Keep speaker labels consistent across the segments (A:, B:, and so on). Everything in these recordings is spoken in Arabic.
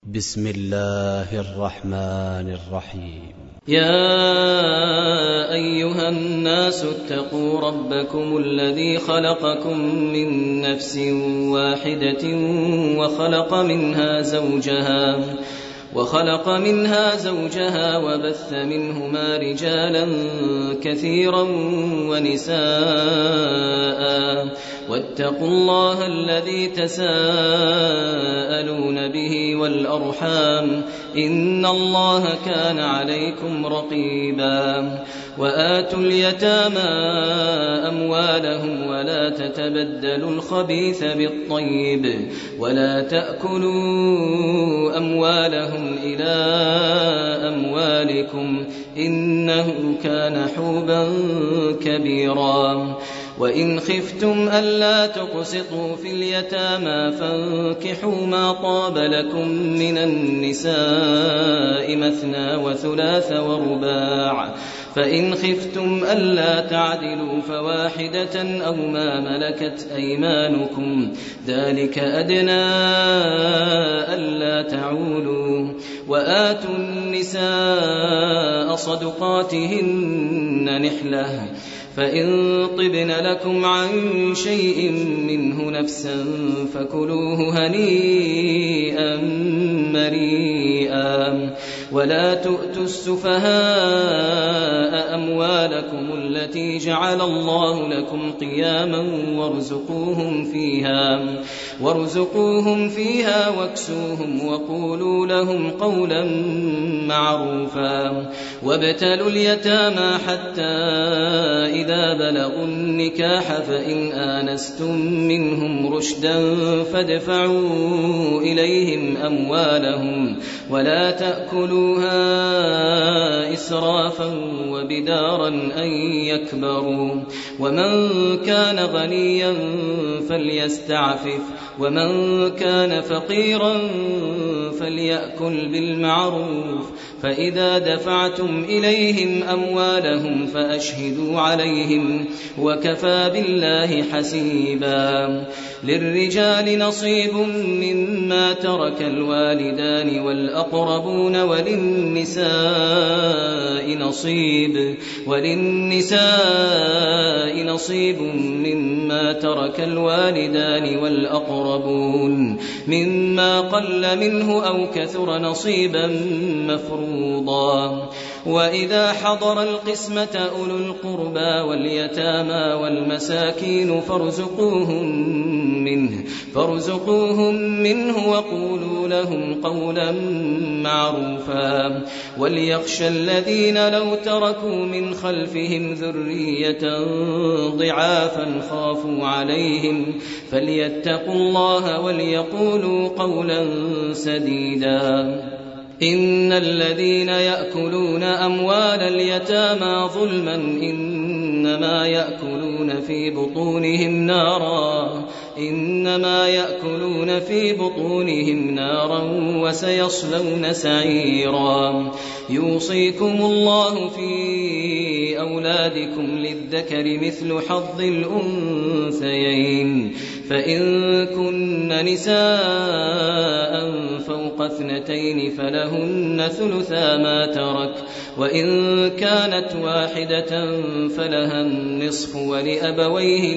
A: بسم الله الرحمن الرحيم.
B: يا أيها الناس اتقوا ربكم الذي خلقكم من نفس واحدة وخلق منها زوجها وبث منهما رجالا كثيرا ونساء، واتقوا الله الذي تساءلون به والأرحام، إن الله كان عليكم رقيبا. وآتوا اليتامى أموالهم ولا تتبدلوا الخبيث بالطيب ولا تأكلوا أموالهم إلى أموالكم، إنه كان حوبا كبيرا. وإن خفتم ألا تقسطوا في اليتامى فانكحوا ما طاب لكم من النساء مثنى وثلاث ورباع، فإن خفتم ألا تعدلوا فواحدة أو ما ملكت أيمانكم، ذلك أدنى ألا تعولوا. وآتوا النساء صدقاتهن نحلة، فإن طبن لكم عن شيء منه نفسا فكلوه هنيئا مريئا. ولا تؤتوا السفهاء أموالكم التي جعل الله لكم قياما وارزقوهم فيها واكسوهم وقولوا لهم قولا معروفا. وابتلوا اليتامى حتى إذا بلغوا النكاح فإن آنستم منهم رشدا فادفعوا إليهم أموالهم ولا تأكلوها إسرافا وبدارا أن يكبروا. ومن كان غنيا فليستعفف، ومن كان فقيرا فليأكل بالمعروف. فإذا دفعتم إليهم أموالهم فأشهدوا عليهم، وكفى بالله حسيبا. للرجال نصيب مما ترك الوالدان والأقربون، وللنساء نصيب مما ترك الوالدان والأقربون مما قل منه أو كثر نصيبا مفروضا. وإذا حضر القسمة أولو القربى واليتامى والمساكين فارزقوهم منه وقولوا لهم قولا معروفا. وليخشى الذين لو تركوا من خلفهم ذرية ضعافا خافوا عليهم فليتقوا الله وليقولوا قولا سديدا. إن الذين يأكلون أموال اليتامى ظلما إنما يأكلون في بطونهم نارا وسيصلون سعيرا. يوصيكم الله في أولادكم للذكر مثل حظ الأنثيين، فإن كن نساء فوق 2 فلهن ثلثا ما ترك، وإن كانت واحدة فلها النصف، ولأبويه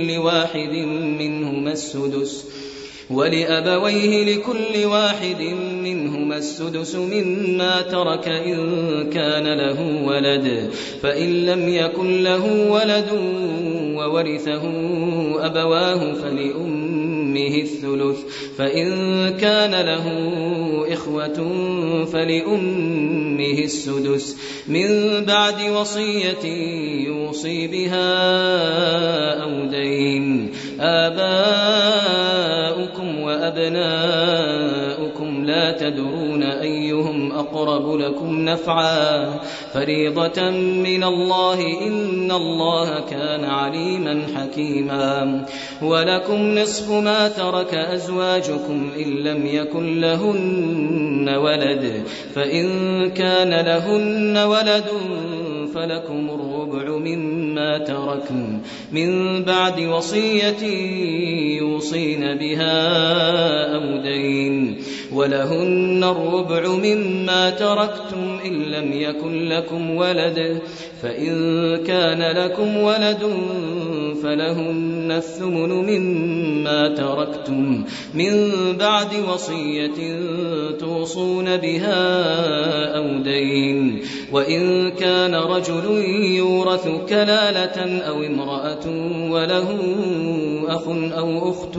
B: لكل واحد منهما السدس مما ترك إن كان له ولد، فإن لم يكن له ولد وورثه أبواه فلأمه الثلث، فإن كان له إخوة فلأمه السدس من بعد وصية يوصي بها أو دين. آباؤكم وأبناؤكم لا تدرون أيهم أقرب لكم نفعا، فريضة من الله، إن الله كان عليما حكيما. ولكم نصف ما ترك أزواجكم إن لم يكن لهن ولد، فإن كان لهن ولد فلكم الربع مما تركن من بعد وصية يوصين بها أو دين ولهن الربع مما تركتم إن لم يكن لكم ولد فإن كان لكم ولد فلهن الثمن مما تركتم من بعد وصية توصون بها أو دين وإن كان رجل يورث كلالة أو امرأة وله أخ أو أخت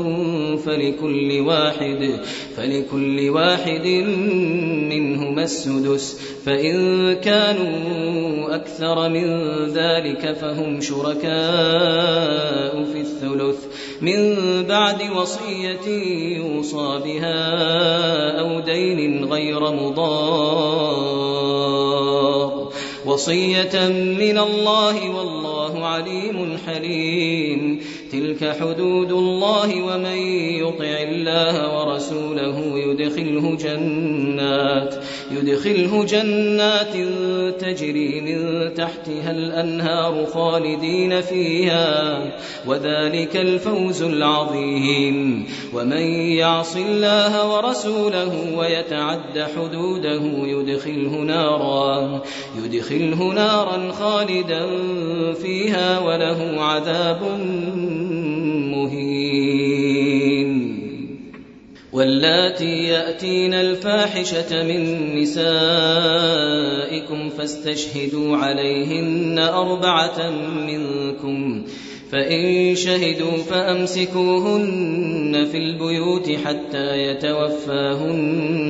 B: فلكل واحد منهما السدس فإن كانوا أكثر من ذلك فهم شركاء في الثلث من بعد وصية يوصى بها أو دين غير مضار وصية من الله والله عليم حليم تلك حدود الله ومن يطع الله ورسوله يدخله جنات تجري من تحتها الأنهار خالدين فيها وذلك الفوز العظيم ومن يعص الله ورسوله ويتعد حدوده يدخله نارا خالدا فيها وله عذاب مهين واللاتي يأتين الفاحشة من نسائكم فاستشهدوا عليهن 4 منكم فإن شهدوا فأمسكوهن في البيوت حتى يتوفاهن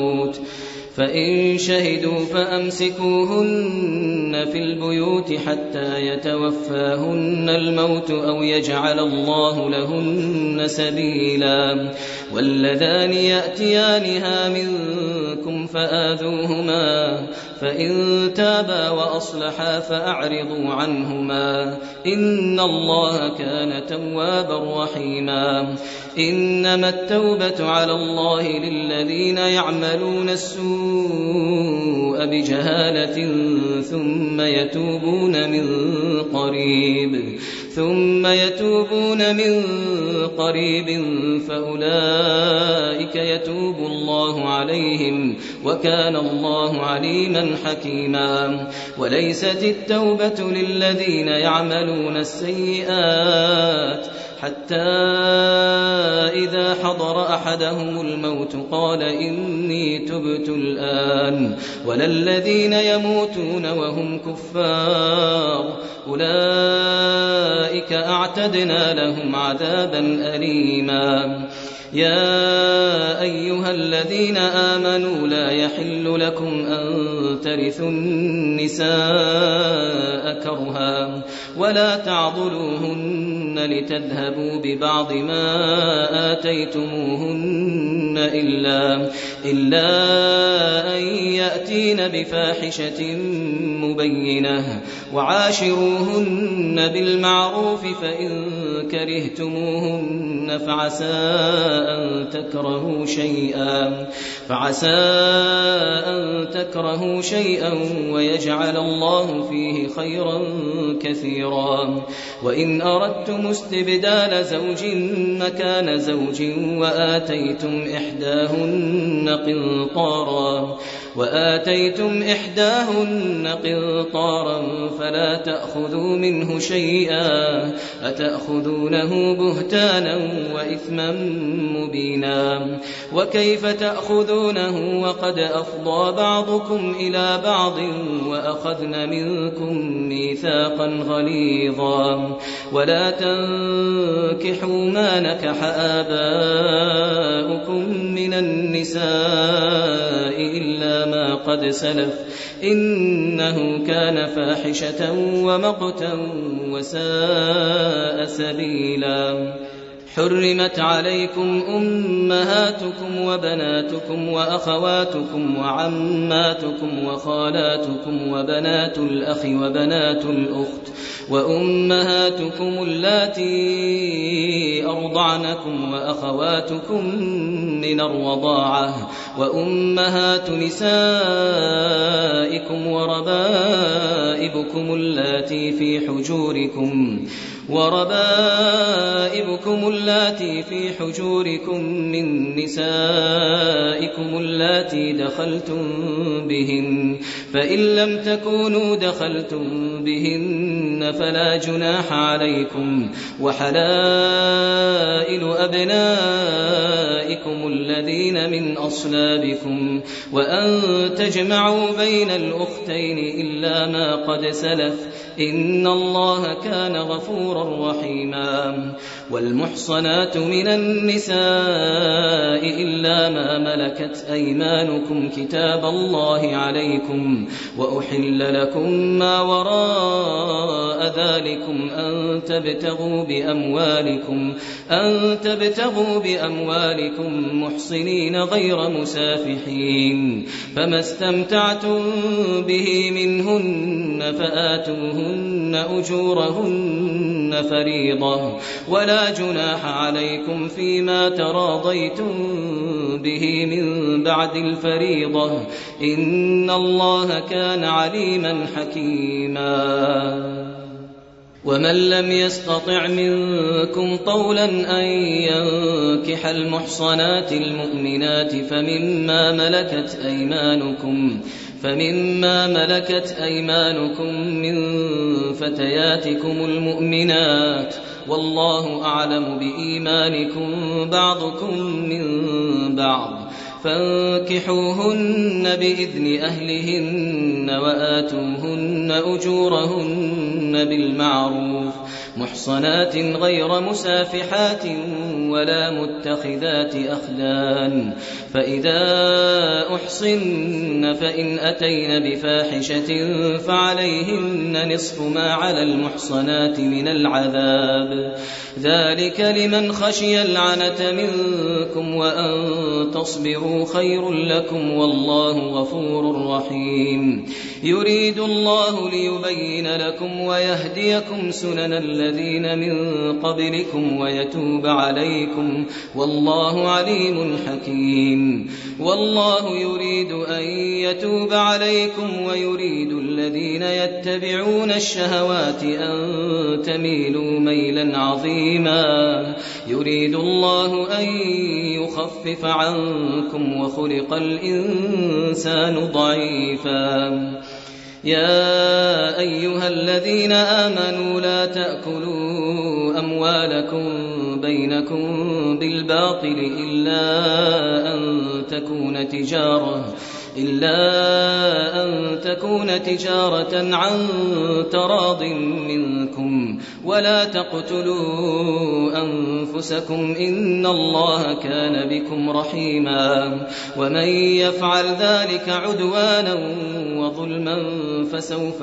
B: الموت أو يجعل الله لهن سبيلا واللذان يأتيانها منكم فآذوهما فإن تابا وأصلحا فأعرضوا عنهما إن الله كان توابا رحيما إنما التوبة على الله للذين يعملون السوء بجهالة ثم يتوبون من قريب فأولئك يتوب الله عليهم وكان الله عليما حكيما وليست التوبة للذين يعملون السيئات حتى إذا حضر أحدهم الموت قال إني تبت الآن ولا الذين يموتون وهم كفار أولئك أعتدنا لهم عذابا أليما يا أيها الذين آمنوا لا يحل لكم أن ترثوا النساء كرها ولا تعضلوهن لتذهبوا ببعض ما آتيتموهن إلا أن يأتين بفاحشة مبينة وعاشروهن بالمعروف فإن كرهتموهن فعسى أن تكرهوا شيئا ويجعل الله فيه خيرا كثيرا وإن أردتم استبدال زوج مكان زوج وآتيتم إحداهن قنطارا فلا تأخذوا منه شيئا أتأخذونه بهتانا وإثما مبينا وكيف تأخذونه وقد أفضى بعضكم إلى بعض وأخذن منكم ميثاقا غليظا ولا تنكحوا ما نكح آباؤكم من النساء إلا ما قد سلف إنه كان فاحشة ومقتا وساء سبيلا حرمت عليكم أمهاتكم وبناتكم وأخواتكم وعماتكم وخالاتكم وبنات الأخ وبنات الأخت وأمهاتكم اللاتي أرضعنكم وأخواتكم من الرضاعة وأمهات نسائكم وربائبكم اللاتي في حجوركم من نسائكم اللاتي دخلتم بهن فإن لم تكونوا دخلتم بهن فلا جناح عليكم وحلائل أبنائكم الذين من أصلابكم وأن تجمعوا بين الأختين إلا ما قد سلف إن الله كان غفورا رحيما والمحصنات من النساء إلا ما ملكت أيمانكم كتاب الله عليكم وأحل لكم ما وراء ذلكم أن تبتغوا بأموالكم محصنين غير مسافحين فما استمتعتم به منهن فآتوهن أجورهن فريضة ولا جناح عليكم فيما تراضيتم به من بعد الفريضة إن الله كان عليما حكيما ومن لم يستطع منكم طولا أن ينكح المحصنات المؤمنات فمما ملكت أيمانكم من فتياتكم المؤمنات والله أعلم بإيمانكم بعضكم من بعض فانكحوهن بإذن أهلهن وآتوهن أجورهن بالمعروف محصنات غير مسافحات ولا متخذات أخدان فإذا أحصن فإن أتين بفاحشة فعليهن نصف ما على المحصنات من العذاب ذلك لمن خشي العنة منكم وأن تصبروا خير لكم والله غفور رحيم يريد الله ليبين لكم ويهديكم سنن الذين من قبلكم ويتوب عليكم والله عليم حكيم والله يريد أن يتوب عليكم ويريد الذين يتبعون الشهوات أن تميلوا ميلا عظيما يريد الله أن يخفف عنكم وخلق الإنسان ضعيفا يا أيها الذين آمنوا لا تأكلوا أموالكم بينكم بالباطل إلا أن تكون تجارة عن تراض منكم ولا تقتلوا أنفسكم إن الله كان بكم رحيما ومن يفعل ذلك عدوانا وظلما فسوف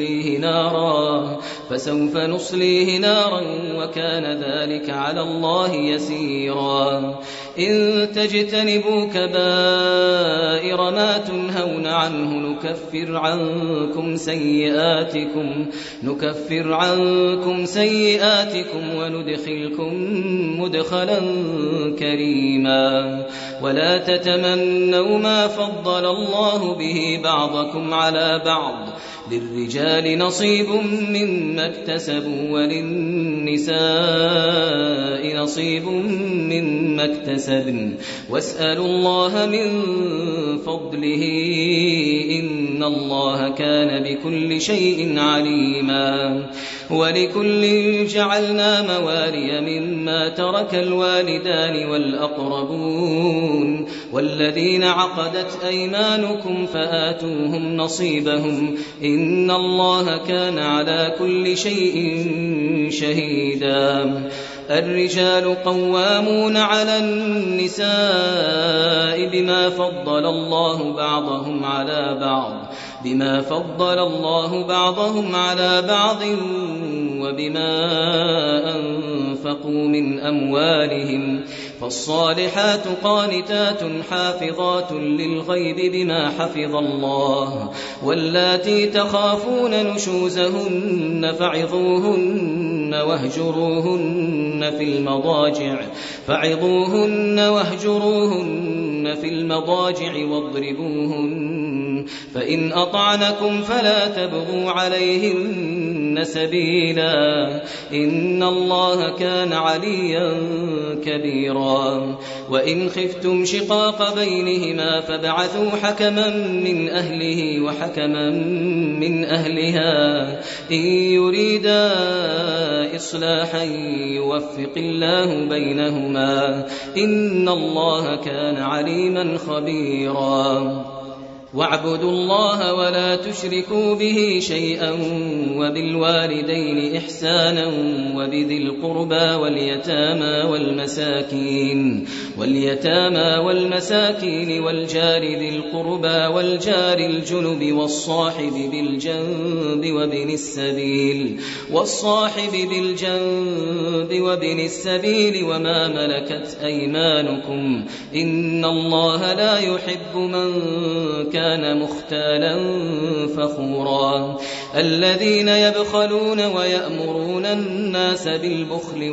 B: نصليه نارا وكان ذلك على الله يسيرا إن تجتنبوا كبائر ما تنهون عنه نكفر عنكم سيئاتكم وندخلكم مدخلا كريما ولا تتمنوا ما فضل الله به بعضكم على بعض للرجال نصيب مما اكتسبوا وللنساء نصيب مما اكتسبن واسألوا الله من فضله إن الله كان بكل شيء عليما ولكل جعلنا موالي مما ترك الوالدان والأقربون والذين عقدت أيمانكم فآتوهم نصيبهم إن الله كان على كل شيء شهيدا الرجال قوامون على النساء بما فضل الله بعضهم على بعض وبما أنفقوا من أموالهم فالصالحات قانتات حافظات للغيب بما حفظ الله واللاتي تخافون نشوزهن فعظوهن في المضاجع واضربوهن فإن أطعنكم فلا تبغوا عليهن سبيلا إن الله كان عليا كبيرا وإن خفتم شقاق بينهما فابعثوا حكما من أهله وحكما من أهلها إن يريدا إصلاحا يوفق الله بينهما إن الله كان عليما خبيرا واعبدوا الله ولا تشركوا به شيئا وبالوالدين إحسانا وبذي القربى واليتامى والمساكين والجار ذي القربى والجار الجنب والصاحب بالجنب وابن السبيل وما ملكت أيمانكم إن الله لا يحب من كان مختالا فخورا الذين يبخلون ويأمرون الناس بالبخل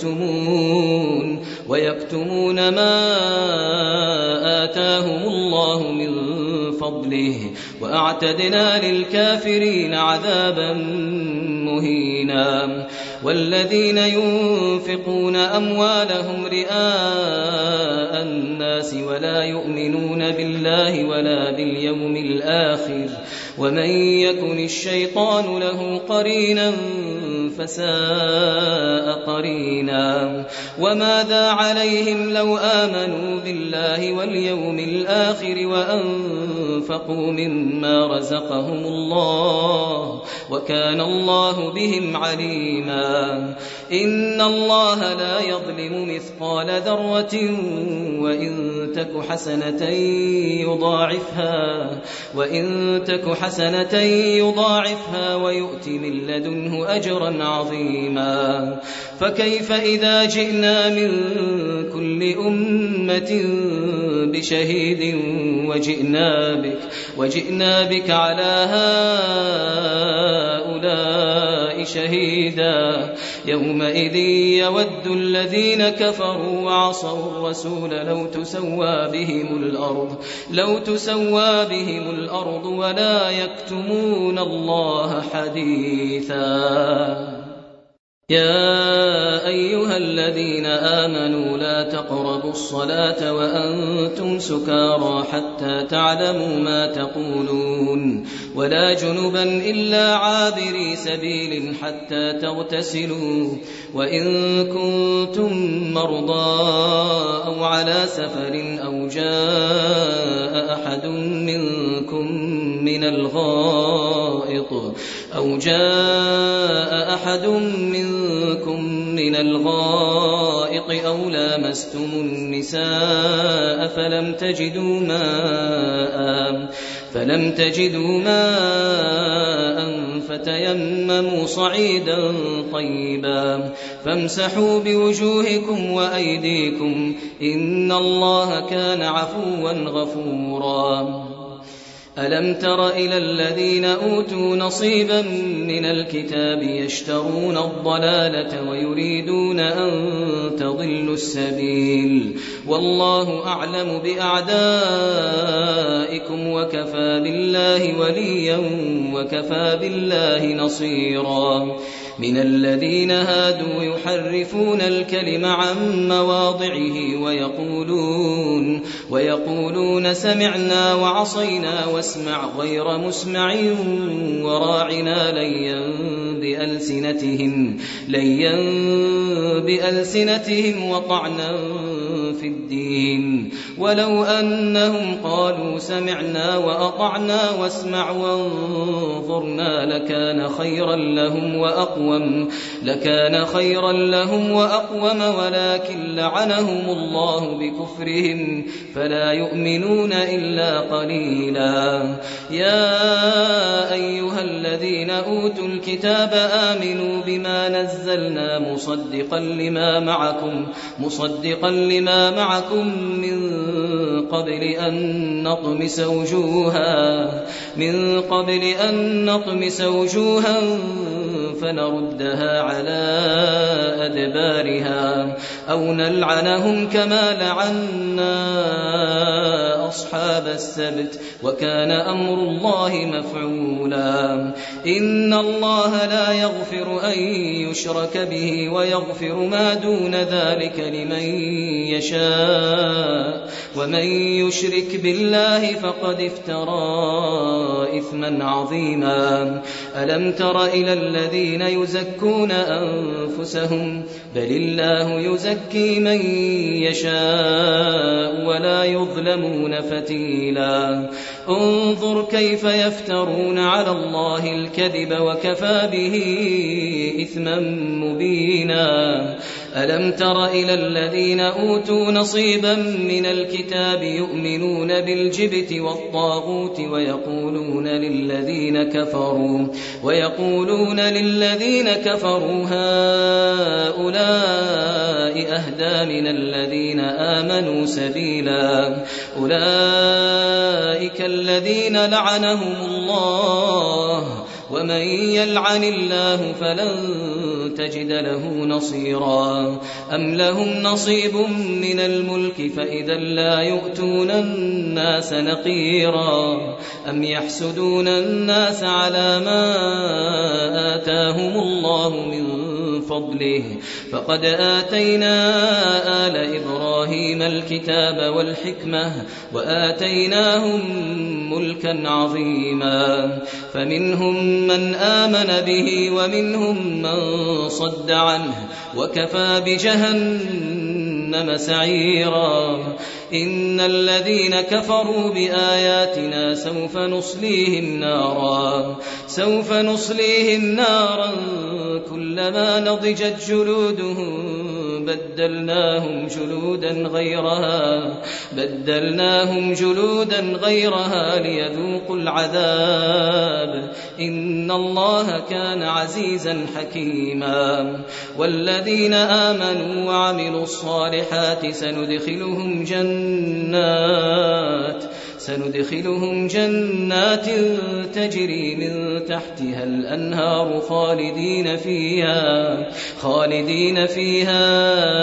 B: ويكتمون ما آتاهم الله من فضله وأعتدنا للكافرين عذابا مهينا والذين ينفقون أموالهم رئاء الناس ولا يؤمنون بالله ولا باليوم الآخر ومن يكن الشيطان له قرينا فساء قرينا وماذا عليهم لو آمنوا بالله واليوم الآخر وأنفقوا مما رزقهم الله وكان الله بهم عليما إن الله لا يظلم مثقال ذرة وإن تك حسنة يضاعفها ويؤت من لدنه أجرا عظيما فكيف إذا جئنا من كل أمة بشهيد وجئنا بك على هؤلاء شهيدا يومئذ يود الذين كفروا وعصوا الرسول لو تسوى بهم الأرض ولا يكتمون الله حديثا يا أيها الذين آمنوا لا تقربوا الصلاة وأنتم سكارى حتى تعلموا ما تقولون ولا جنبا إلا عابري سبيل حتى تغتسلوا وإن كنتم مرضى أو على سفر أو جاء أحد منكم من الغائط أو لامستم النساء فلم تجدوا ماء فتيمموا صعيدا طيبا فامسحوا بوجوهكم وأيديكم إن الله كان عفوا غفورا ألم تر إلى الذين أوتوا نصيبا من الكتاب يشترون الضلالة ويريدون أن تضلوا السبيل والله أعلم بأعدائكم وكفى بالله وليا وكفى بالله نصيرا من الذين هادوا يحرفون الكلم عن مواضعه ويقولون سمعنا وعصينا واسمع غير مسمع وراعنا ليا بألسنتهم وطعنا في الدين ولو أنهم قالوا سمعنا وأطعنا واسمع وانظرنا لكان خيرا لهم وأقوم ولكن لعنهم الله بكفرهم فلا يؤمنون إلا قليلا. يا أيها الذين أوتوا الكتاب آمنوا بما نزلنا مصدقا لما معكم من قبل أن نطمس وجوها فنردها على أدبارها أو نلعنهم كما لعنا أصحاب السبت وكان أمر الله مفعولا. إن الله لا يغفر أن يشرك به ويغفر ما دون ذلك لمن يشاء ومن يشرك بالله فقد افترى إثما عظيما. ألم تر إلى الذين يزكون أنفسهم بل الله يزكي من يشاء ولا يظلمون فتيلا. انظر كيف يفترون على الله الكذب وكفى به إثما مبينا. ألم تر إلى الذين أوتوا نصيبا من الكتاب يؤمنون بالجبت والطاغوت ويقولون للذين كفروا هؤلاء أهدى من الذين آمنوا سبيلا. أولئك الذين لعنهم الله ومن يلعن الله فلن تجد له نصيرا. أم لهم نصيب من الملك فإذا لا يؤتون الناس نقيرا. أم يحسدون الناس على ما آتاهم الله من فضله فقد آتينا آل إبراهيم الكتاب والحكمة وآتيناهم ملكا عظيما. فمنهم من آمن به ومنهم من صد عنه وكفى بجهنم سعيرا. إن الذين كفروا بآياتنا سوف نصليهم نارا كلما نضجت جلودهم بدلناهم جلودا غيرها ليذوقوا العذاب إن الله كان عزيزا حكيما. والذين آمنوا وعملوا الصالحات سندخلهم جنات تجري من تحتها الأنهار خالدين فيها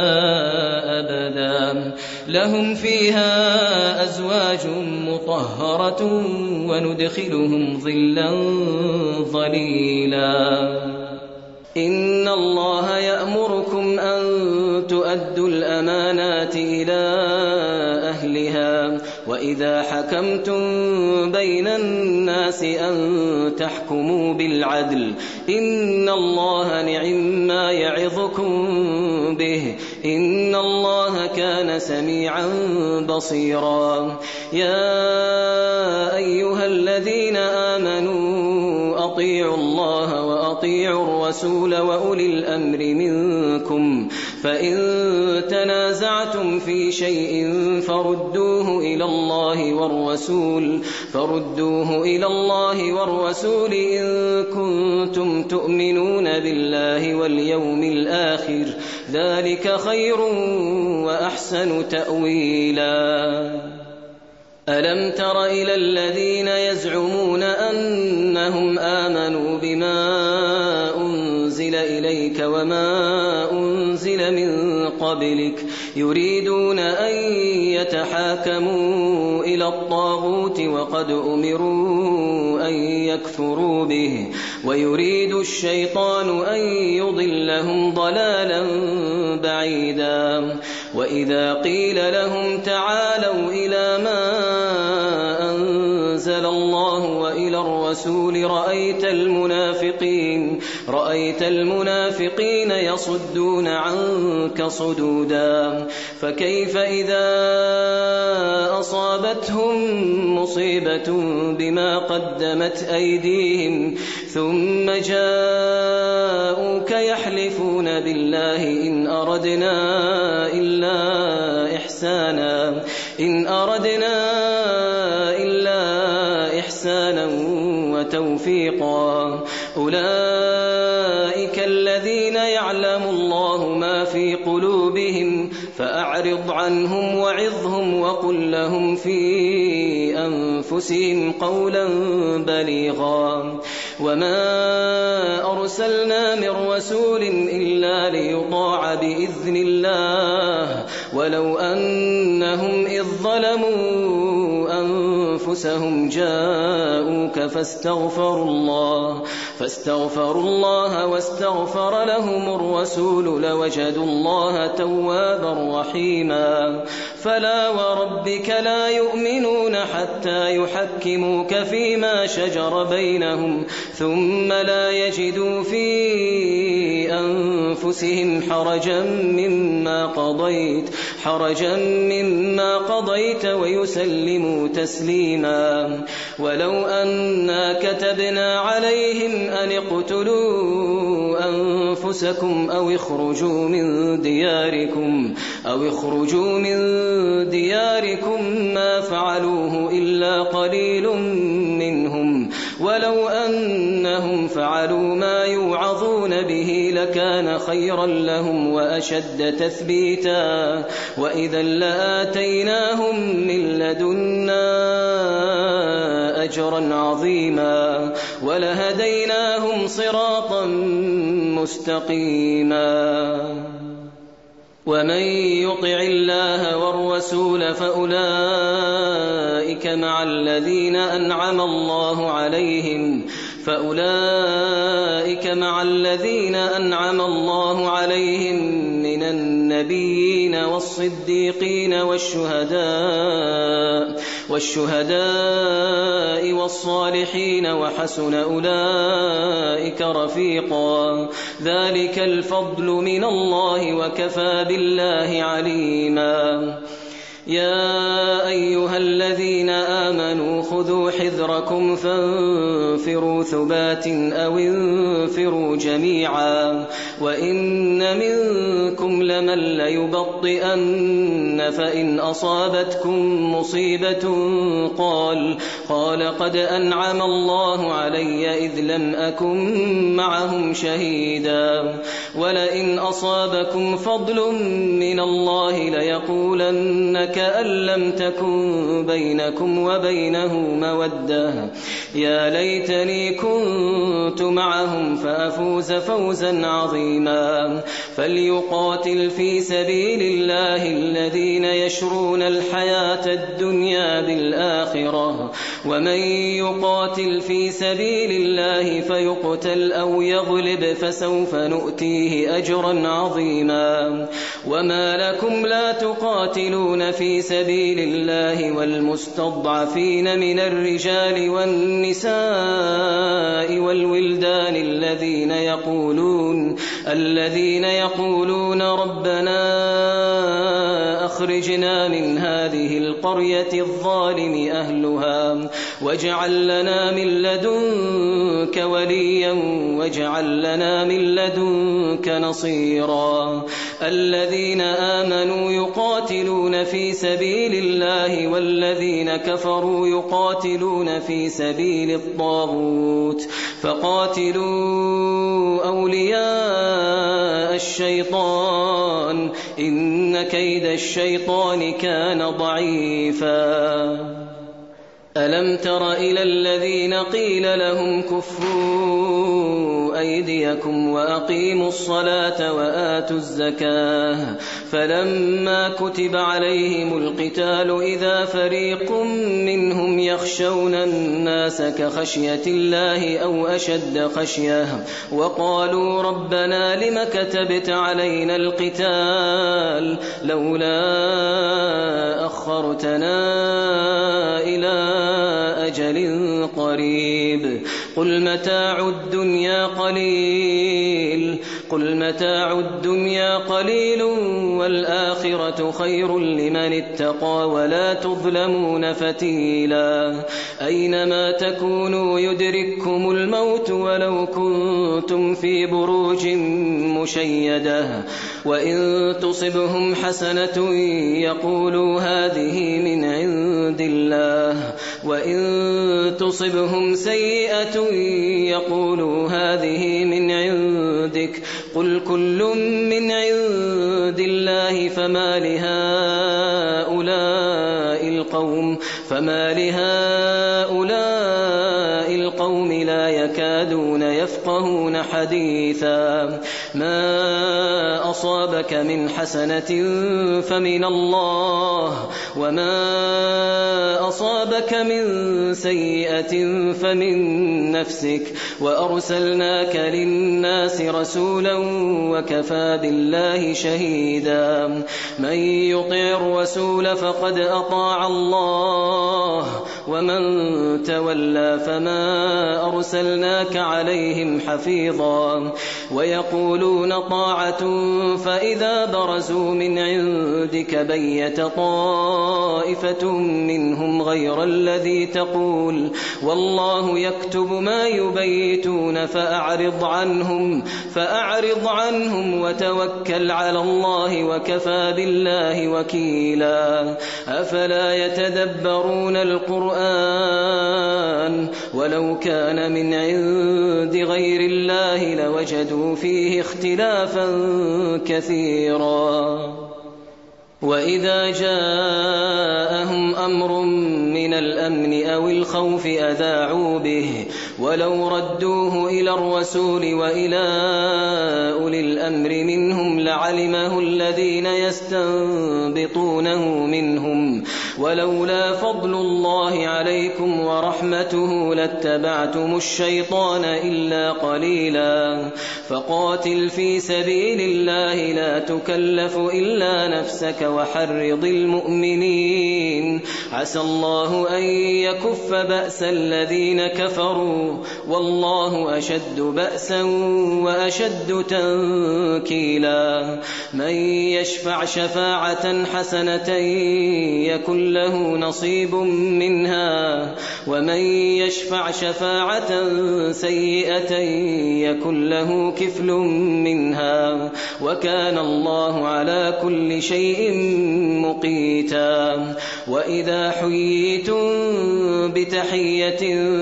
B: أبدا لهم فيها أزواج مطهرة وندخلهم ظلا ظليلا. إن الله يأمركم أن تؤدوا الأمانات إلى أهلها وإذا حكمتم بين الناس أن تحكموا بالعدل إن الله نعما يعظكم به إن الله كان سميعا بصيرا. يا أيها الذين آمنوا أطيعوا الله وأطيعوا الرسول وأولي الأمر منكم فإن تنازعتم في شيء فردوه إلى الله والرسول إن كنتم تؤمنون بالله واليوم الآخر ذلك خير وأحسن تأويلا. ألم تر إلى الذين يزعمون أنهم آمنوا بما أنزل إليك وما أنزل من قبلك يريدون أن يتحاكموا إلى الطاغوت وقد أمروا أن يكفروا به ويريد الشيطان أن يضلهم ضلالا بعيدا. وإذا قيل لهم تعالوا إلى ما أنزل الله وإلى الرسول الرسول رأيت المنافقين يصدون عنك صدودا فكيف إذا أصابتهم مصيبة بما قدمت أيديهم ثم جاءوك يحلفون بالله إن أردنا إلا إحسانا وتوفيقا أولئك الذين يعلم الله ما في قلوبهم فأعرض عنهم وعظهم وقل لهم في أنفسهم قولا بليغا وما أرسلنا من رسول إلا ليطاع بإذن الله ولو أنهم إذ ظلموا أنفسهم جاءوك فاستغفروا الله واستغفر لهم الرسول لوجدوا الله توابا رحيما فلا وربك لا يؤمنون حتى يحكموك فيما شجر بينهم ثم لا يجدوا في أنفسهم حرجا مما قضيت ويسلموا تسليما ولو أنا كتبنا عليهم أن اقتلوا أنفسكم أو اخرجوا من دياركم ما فعلوه إلا قليل منهم ولو أنهم فعلوا ما يوعظون به لكان خيرا لهم وأشد تثبيتا وإذا لآتيناهم من لدنا أجرا عظيما ولهديناهم صراطا مستقيما ومن يطع الله والرسول فأولئك مع الذين أنعم الله عليهم من النبيين والصديقين والشهداء والصالحين وحسن أولئك رفيقا ذلك الفضل من الله وكفى بالله عليما يا أيها الذين آمنوا خذوا حذركم فانفروا ثبات أو انفروا جميعا وإن منكم لمن ليبطئن فإن أصابتكم مصيبة قال قد أنعم الله علي إذ لم أكن معهم شهيدا ولئن أصابكم فضل من الله ليقولن كأن لم تكن بينكم وبينه مودة يا ليتني كنت معهم فأفوز فوزا عظيما فليقاتل في سبيل الله الذين يشرون الحياة الدنيا بالآخرة ومن يقاتل في سبيل الله فيقتل أو يغلب فسوف نؤتيه أجرا عظيما وما لكم لا تقاتلون في سبيل الله والمستضعفين من الرجال والنساء والولدان الذين يقولون ربنا أخرجنا من هذه القرية الظالم أهلها واجعل لنا من لدنك وليا واجعل لنا من لدنك نصيرا الذين آمنوا يقاتلون في سبيل الله والذين كفروا يقاتلون في سبيل الطاغوت فقاتلوا أولياء الشيطان إن كيد الشيطان كان ضعيفا ألم تر إلى الذين قيل لهم كفوا أيديكم وأقيموا الصلاة وآتوا الزكاة فلما كتب عليهم القتال إذا فريق منهم يخشون الناس كخشية الله أو أشد خشية وقالوا ربنا لم كتبت علينا القتال لولا أخرتنا إلى أجل قريب قل متاع الدنيا قليل والآخرة خير لمن اتقى ولا تظلمون فتيلا أينما تكونوا يدرككم الموت ولو كنتم في بروج مشيدة وإن تصبهم حسنة يقولوا هذه من عند الله وإن تصبهم سيئة يقولوا هذه من عندك قل كل من عند الله فما لهؤلاء القوم لا يكادون يفقهون حديثا ما أصابك من حسنة فمن الله وما أصابك من سيئة فمن نفسك وأرسلناك للناس رسولا وكفى بالله شهيدا من يطع الرسول فقد أطاع الله ومن تولى فما أرسلناك عليهم حفيظا ويقولون طاعة فإذا برزوا من عندك بيت طائفة منهم غير الذي تقول والله يكتب ما يبيتون فأعرض عنهم وتوكل على الله وكفى بالله وكيلا أفلا يتدبرون القرآن ولو كان من عند غير الله لوجدوا فيه اختلافا كثيرا وإذا جاءهم أمر من الأمن أو الخوف أذاعوا به ولو ردوه إلى الرسول وإلى أولي الأمر منهم لعلمه الذين يستنبطونه منهم ولولا فضل الله عليكم ورحمته لاتبعتم الشيطان إلا قليلا فقاتل في سبيل الله لا تكلف إلا نفسك وحرض المؤمنين عسى الله أن يكف بأس الذين كفروا والله أشد بأسا وأشد تنكيلا من يشفع شفاعة حسنة يكن له نصيب منها ومن يشفع شفاعة سيئة يكن له كفل منها وكان الله على كل شيء مقيتا وإذا حييتم بتحية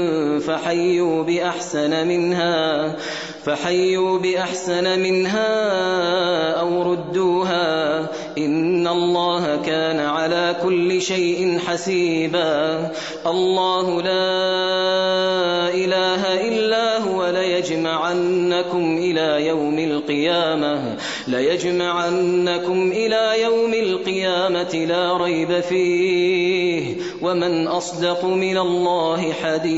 B: فحيوا بأحسن منها أو ردوها إن الله كان على كل شيء حسيبا الله لا إله إلا هو ليجمعنكم إلى يوم القيامة لا ريب فيه ومن أصدق من الله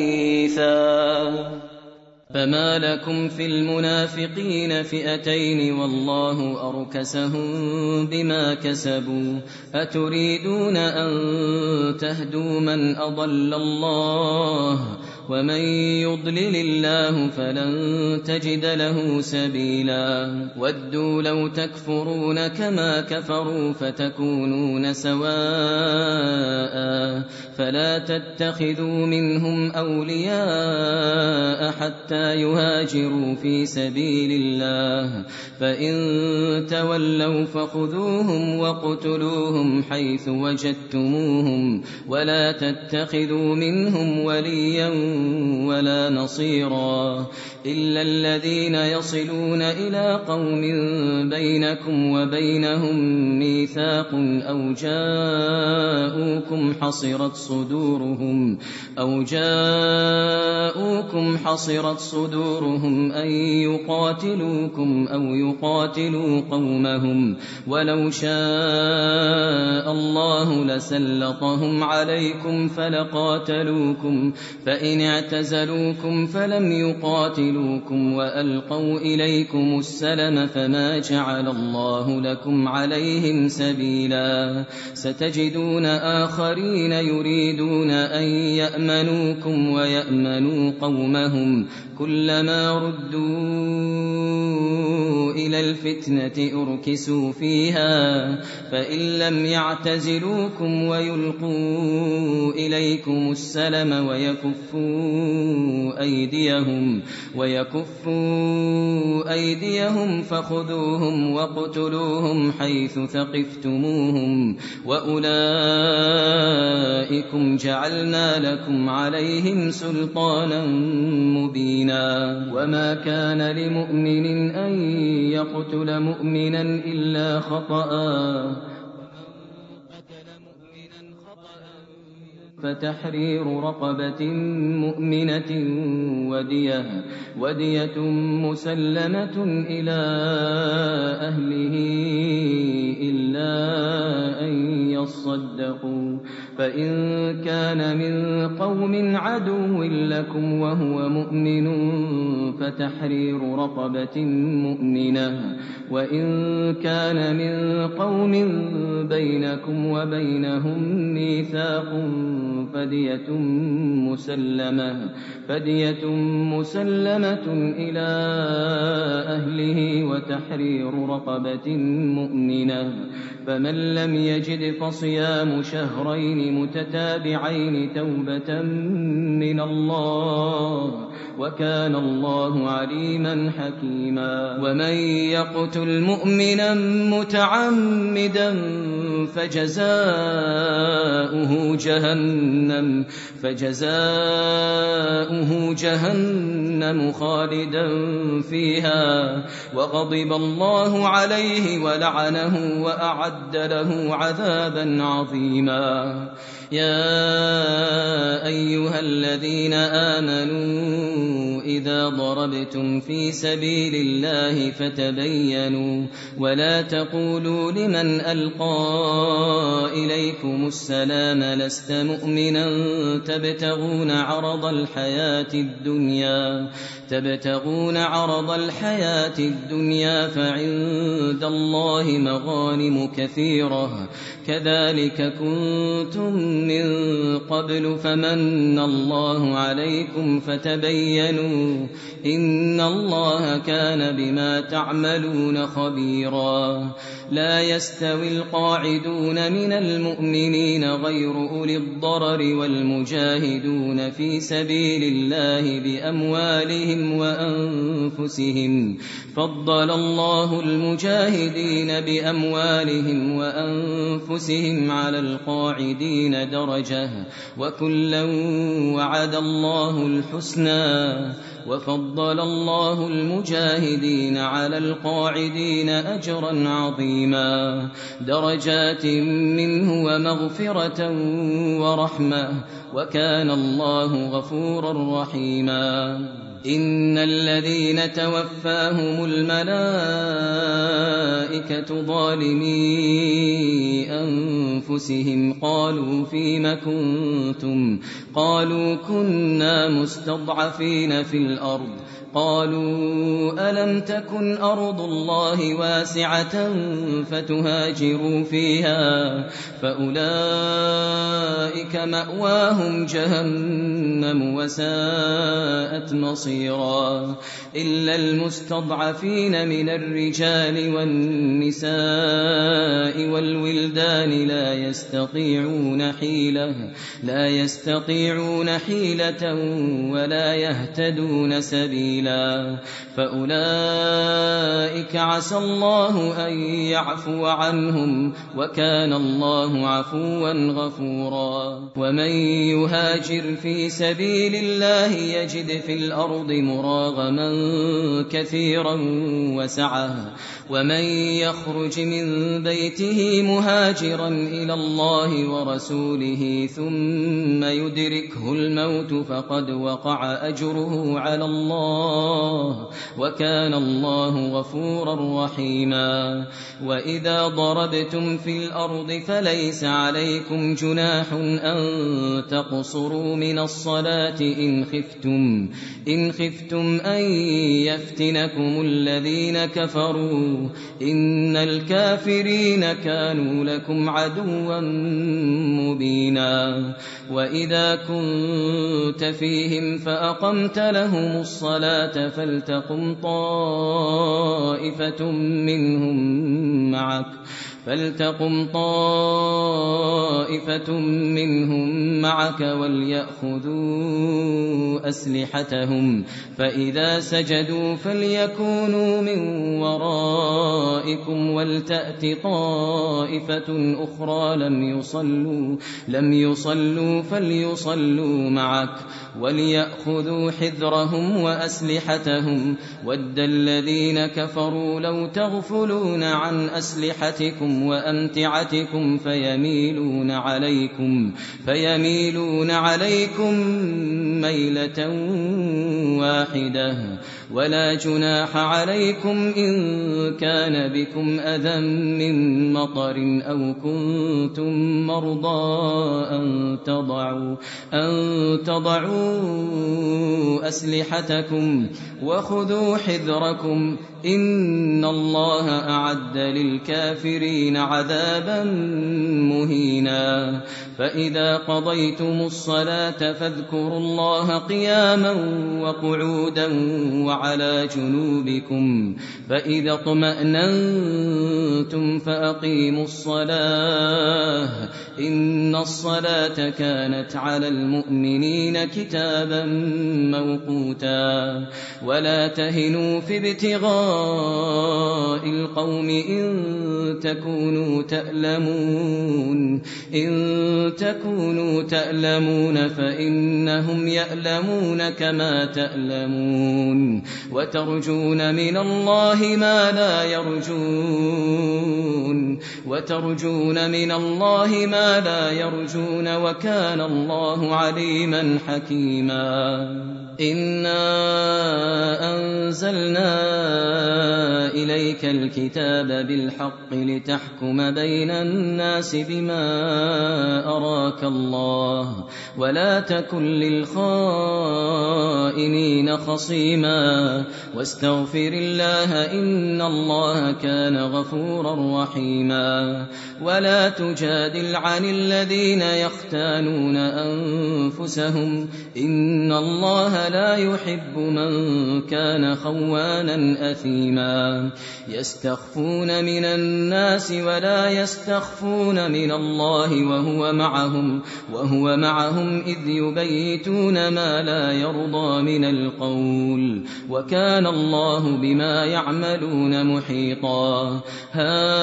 B: حديثا فما لكم في المنافقين فئتين والله أركسهم بما كسبوا أتريدون أن تهدوا من أضل الله ومن يضلل الله فلن تجد له سبيلا ودوا لو تكفرون كما كفروا فتكونون سواء فلا تتخذوا منهم أولياء حتى يهاجروا في سبيل الله فإن تولوا فخذوهم وقتلوهم حيث وجدتموهم ولا تتخذوا منهم وليا ولا نصيرا إلا الذين يصلون إلى قوم بينكم وبينهم ميثاق أو جاءوكم حصرت صدورهم أن يقاتلوكم أو يقاتلوا قومهم ولو شاء الله لسلطهم عليكم فلقاتلوكم فإن اعتزلوكم فلم يقاتلوكم وألقوا إليكم السلم فما جعل الله لكم عليهم سبيلا ستجدون آخرين يريدون أن يأمنوكم ويأمنوا قومهم كلما ردوا إلى الفتنة أركسوا فيها فإن لم يعتزلوكم ويلقوا إليكم السلم ويكفوا أيديهم فخذوهم واقتلوهم حيث ثقفتموهم وأولئكم جعلنا لكم عليهم سلطانا مبينا وما كان لمؤمن أن يقتل مؤمنا إلا خطأ فتحرير رقبة مؤمنة ودية مسلمة إلى أهله إلا أن يصدقوا فإن كان من قوم عدو لكم وهو مؤمن فتحرير رقبة مؤمنة وإن كان من قوم بينكم وبينهم ميثاق فدية مسلمة إلى أهله وتحرير رقبة مؤمنة فمن لم يجد فصيام شهرين متتابعين توبة من الله وكان الله عليما حكيما ومن يقتل مؤمنا متعمدا فجزاؤه جهنم خالدا فيها وغضب الله عليه ولعنه وأعد له عذابا عظيما يا أيها الذين آمنوا إذا ضربتم في سبيل الله فتبينوا ولا تقولوا لمن ألقى إليكم السلام لست مؤمنا تبتغون عرض الحياة الدنيا فعند الله مغانم كثيرة كذلك كنتم من قبل فمن الله عليكم فتبينوا إن الله كان بما تعملون خبيرا لا يستوي القاعدون من المؤمنين غير أولي الضرر والمجاهدون في سبيل الله بأموالهم وأنفسهم فضل الله المجاهدين بأموالهم وأنفسهم على القاعدين درجة وكلا وعد الله الحسنى وفضل الله المجاهدين على القاعدين أجرا عظيما درجات منه ومغفرة ورحمة وكان الله غفورا رحيما إن الذين توفاهم الملائكة ظالمي أنفسهم قالوا فيم كنتم قالوا كنا مستضعفين في الأرض قالوا ألم تكن أرض الله واسعة فتهاجروا فيها فأولئك مأواهم جهنم وساءت مصيرا إلا المستضعفين من الرجال والنساء والولدان لا يستطيعون حيلة ولا يهتدون سبيلا فأولئك عسى الله أن يعفو عنهم وكان الله عفوا غفورا ومن يهاجر في سبيل الله يجد في الأرض مراغما كثيرا وسعة ومن يخرج من بيته مهاجرا إلى الله ورسوله ثم يدركه الموت فقد وقع أجره على الله وكان الله غفورا رحيما وإذا ضربتم في الأرض فليس عليكم جناح أن تقصروا من الصلاة إن خفتم أن يفتنكم الذين كفروا إن الكافرين كانوا لكم عدوا مبينا وإذا كنت فيهم فأقمت لهم الصلاة فلتقم طائفة منهم معك وليأخذوا أسلحتهم فإذا سجدوا فليكونوا من ورائكم ولتأت طائفة أخرى لم يصلوا فليصلوا معك وليأخذوا حذرهم وأسلحتهم ود الذين كفروا لو تغفلون عن أسلحتكم وأمتعتكم فيميلون عليكم ميلة واحدة ولا جناح عليكم إن كان بكم أذى من مطر أو كنتم مرضى أن تضعوا أسلحتكم وخذوا حذركم إن الله أعد للكافرين عذابا مهينا فإذا قضيتم الصلاة فاذكروا الله قياما وقعودا وعلى جنوبكم فإذا اطمأننتم فأقيموا الصلاة إن الصلاة كانت على المؤمنين كتابا موقوتا ولا تهنوا في ابتغاء القوم إن تكونوا تألمون فإنهم يألمون كما تألمون وترجون من الله ما لا يرجون وكان الله عليما حكيما إنا أنزلنا إليك الكتاب بالحق لتحكم بين الناس بما أراك الله ولا تكن للخائنين خصيما واستغفر الله إن الله كان غفورا رحيما ولا تجادل عن الذين يختانون أنفسهم إن الله لا يحب من كان خوانا أثيما يستخفون من الناس ولا يستخفون من الله وهو معهم إذ يبيتون ما لا يرضى من القول وكان الله بما يعملون محيطا ها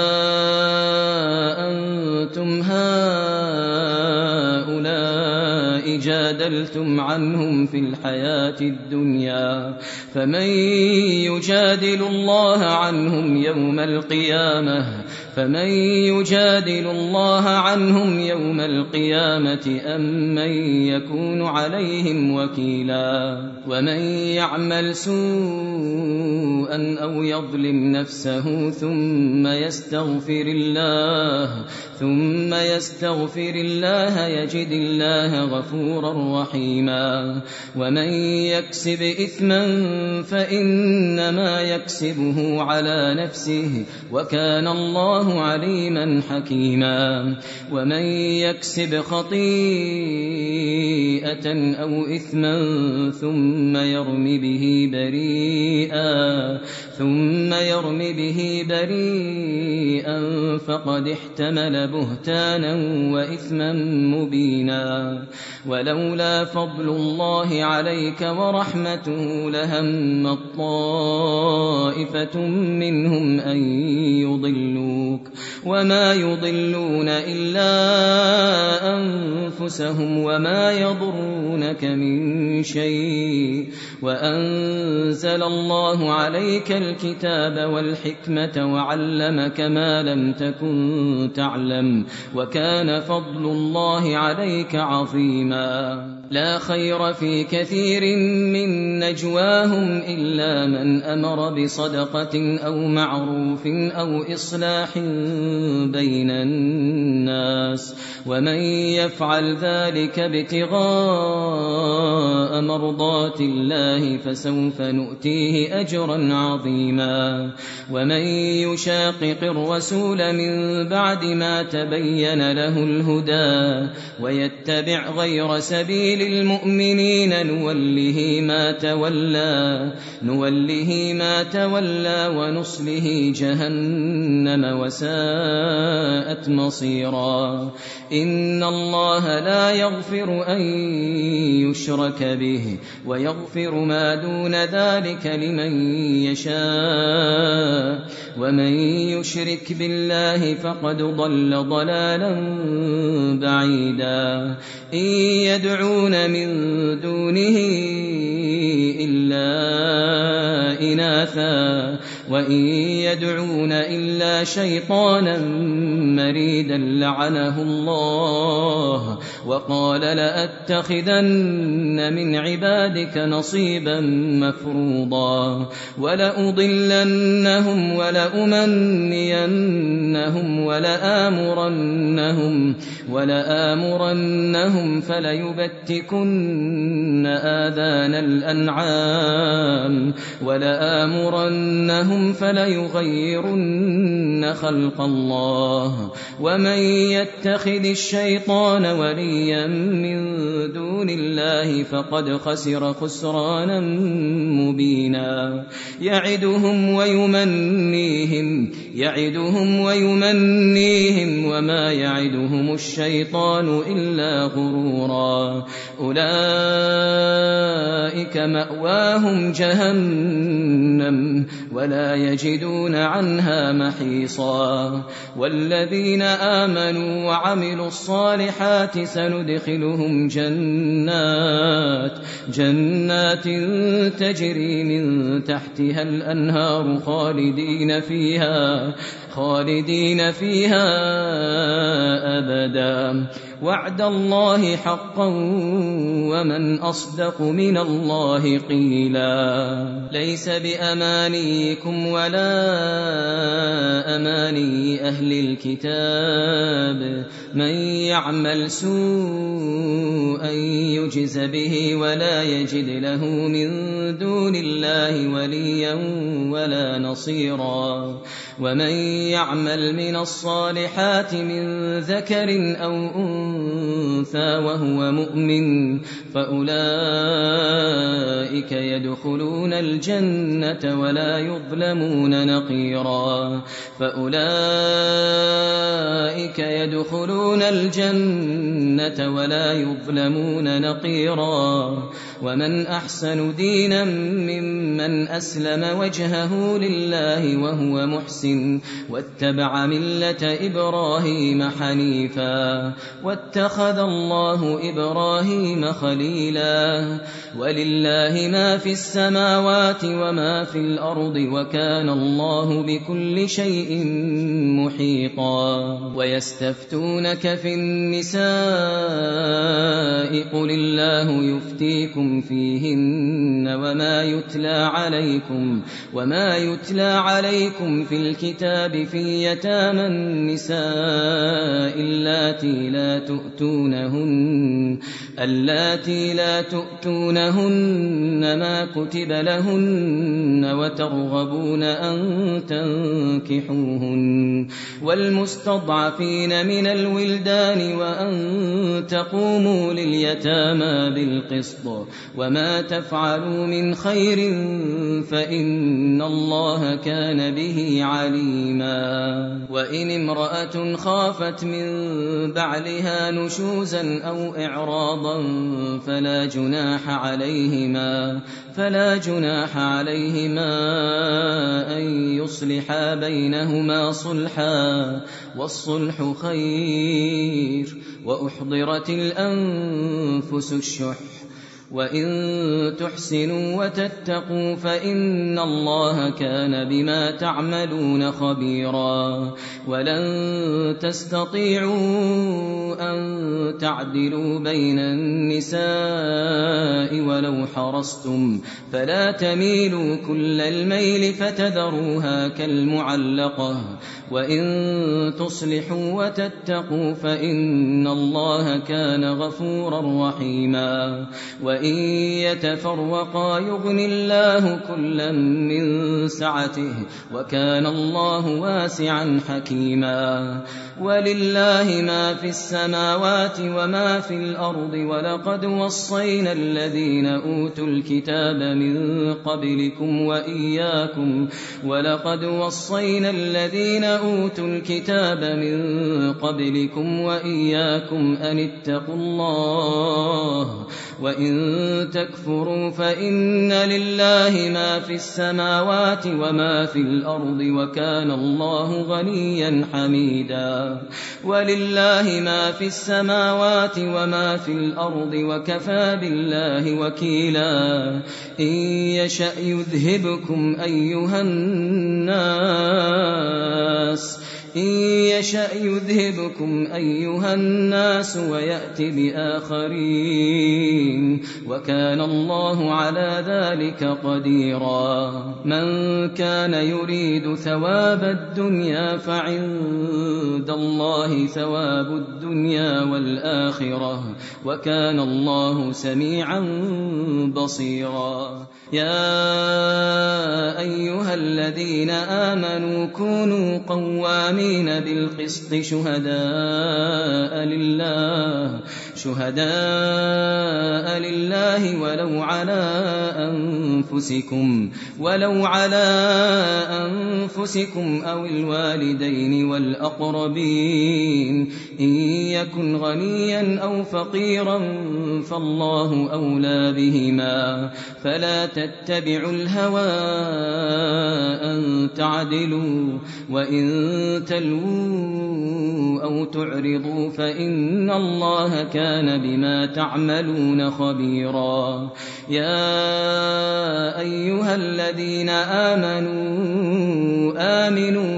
B: أنتم هؤلاء جادلتم عنهم في الحياة الدنيا فمن يجادل الله عنهم يوم القيامة أم من يكون عليهم وكيلا ومن يعمل سوءا أو يظلم نفسه ثم يستغفر الله يجد الله غفورا رحيما ومن يكسب إثما فإنما يكسبه على نفسه وكان الله عليما حكيما ومن يكسب خطيئة أو إثما ثم يرم به بريئا فقد احتمل بهتانا وإثما مبينا ولولا فضل الله عليك ورحمته لهمت طائفة منهم أن يضلوك وما يضلون إلا أنفسهم وما يضرونك من شيء وأنزل الله عليك الكتاب والحكمة وعلمك ما لم تكن تعلم وكان فضل الله عليك عظيما لا خير في كثير من نجواهم إلا من أمر بصدقة أو معروف أو إصلاح بين الناس ومن يفعل يفعل ذلك ابتغاء مرضات الله فسوف نؤتيه أجرا عظيما. ومن يشاقق الرسول من بعد ما تبين له الهدى ويتبع غير سبيل المؤمنين نوله ما تولى ونصله جهنم وساءت مصيرا. إن الله لا يغفر أن يشرك به ويغفر ما دون ذلك لمن يشاء ومن يشرك بالله فقد ضل ضلالا بعيدا. إن يدعون من دونه إلا إناثا وإن يدعون إلا شيطانا مريدا لعنه الله وقال لأتخذن من عبادك نصيبا مفروضا ولأضلنهم ولأمنينهم ولآمرنهم فليبتكن آذان الأنعام ولآمرنهم فليغيرن خلق الله. ومن يتخذ الشيطان وليا من دون الله فقد خسر خسرانا مبينا. يعدهم ويمنيهم وما يعدهم الشيطان إلا غرورا. أولئك مأواهم جهنم ولا يجدون عنها محيصا. والذين آمنوا وعملوا الصالحات سندخلهم جنات تجري من تحتها الأنهار خالدين فيها أبدا. وعد الله حقا ومن أصدق من الله قيلا. ليس بأمانيكم ولا أماني أهل الكتاب من يعمل سوءا يجز به ولا يجد له من دون الله وليا ولا نصيرا. ومن يعمل من الصالحات من ذكر أو أنثى وهو مؤمن فأولئك يدخلون الجنة ولا يظلمون نقيرا. ومن أحسن دينا ممن أسلم وجهه لله وهو محسن واتبع ملة إبراهيم حنيفا واتخذ الله إبراهيم خليلا. ولله ما في السماوات وما في الأرض وكان الله بكل شيء محيطا. ويستفتونك في النساء قل الله يفتيكم فيهن وما يتلى عليكم في الكتاب في يتامى النساء اللاتي لا تؤتونهن ما كتب لهن وترغبون أن تنكحوهن والمستضعفين من الولدان وأن تقوموا لليتامى بالقسط وما تفعلوا من خير فإن الله كان به عليما. وإن امرأة خافت من بعلها نشوزا أو إعراضا فلا جناح عليهما أن يصلحا بينهما صلحا والصلح خير. وأحضرت الأنفس الشح وإن تحسنوا وتتقوا فإن الله كان بما تعملون خبيرا ولن تستطيعوا أن تعدلوا بين النساء ولو حرصتم فلا تميلوا كل الميل فتذروها كالمعلقة وإن تصلحوا وتتقوا فإن الله كان غفورا رحيما وإن يتفرقا يغن الله كلا من سعته وكان الله واسعا حكيما ولله ما في السماوات وما في الأرض ولقد وصينا الذين أوتوا الكتاب من قبلكم وإياكم أن اتقوا الله وإن تكفروا فإن لله ما في السماوات وما في الأرض وكان الله غنيا حميدا ولله ما في السماوات وما في الأرض وكفى بالله وكيلا إن يشأ يذهبكم أيها الناس ويأتي بآخرين وكان الله على ذلك قديرا من كان يريد ثواب الدنيا فعند الله ثواب الدنيا والآخرة وكان الله سميعا بصيرا يا أيها الذين آمنوا كونوا قوامين بالقسط شهداء لله ولو على أنفسكم أو الوالدين والأقربين إن يكن غنيا أو فقيرا فالله أولى بهما فلا تتبعوا الهوى أن تعدلوا وإن تلووا أو تعرضوا فإن الله كان بما تعملون خبيرا يا أيها الذين آمنوا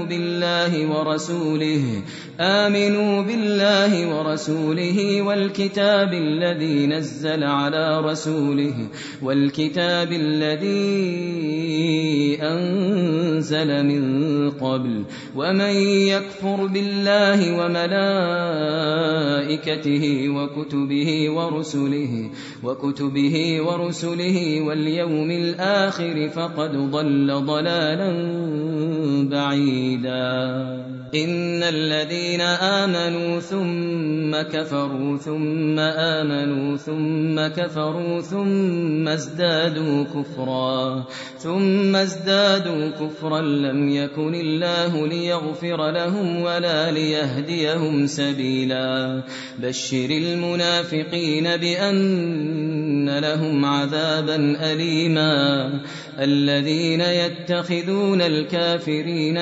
B: بالله ورسوله والكتاب الذي نزل على رسوله والكتاب الذي أنزل من قبل ومن يكفر بالله وملائكته وكتبه ورسله واليوم الآخر فقد ضل ضلالا بعيدا إن الذين آمنوا ثم كفروا ثم آمنوا ثم كفروا ثم ازدادوا كفرا لم يكن الله ليغفر لهم ولا ليهديهم سبيلا بشر المنافقين بأن لهم عذابا أليما الذين يتخذون الكافرين